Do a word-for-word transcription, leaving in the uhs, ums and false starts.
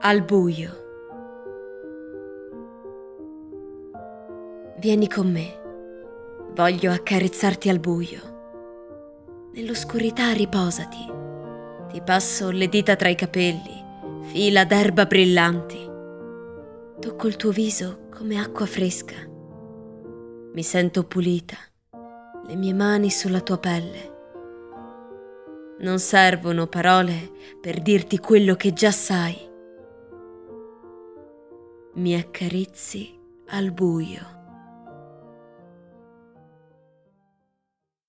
Al buio. Vieni con me, voglio accarezzarti al buio. Nell'oscurità riposati, ti passo le dita tra i capelli, fila d'erba brillanti. Tocco il tuo viso come acqua fresca. Mi sento pulita, le mie mani sulla tua pelle. Non servono parole per dirti quello che già sai. Mi accarezzi al buio.